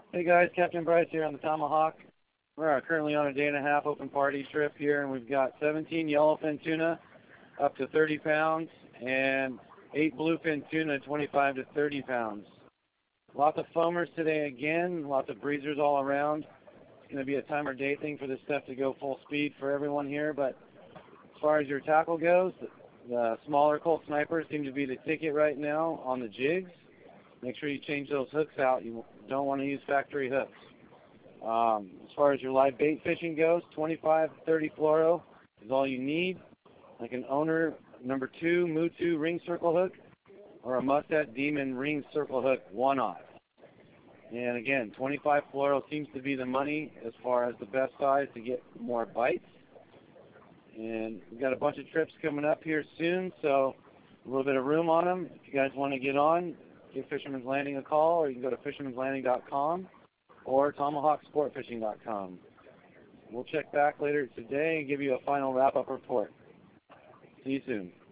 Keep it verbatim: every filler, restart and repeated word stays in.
Hey guys, Captain Bryce here on the Tomahawk. We're uh, currently on a day and a half open party trip here, and we've got seventeen yellowfin tuna up to thirty pounds and eight bluefin tuna twenty-five to thirty pounds. Lots of foamers today again, lots of breezers all around. It's going to be a time or day thing for this stuff to go full speed for everyone here, but as far as your tackle goes, the smaller Colt snipers seem to be the ticket right now on the jigs. Make sure you change those hooks out. You don't want to use factory hooks. Um, as far as your live bait fishing goes, twenty-five, thirty fluoro is all you need. Like an owner number two Mutu ring circle hook or a Mustad Demon ring circle hook one-off. And again, twenty-five fluoro seems to be the money as far as the best size to get more bites. And we've got a bunch of trips coming up here soon, so a little bit of room on them. If you guys want to get on, give Fisherman's Landing a call, or you can go to fishermans landing dot com or tomahawk sport fishing dot com. We'll check back later today and give you a final wrap-up report. See you soon.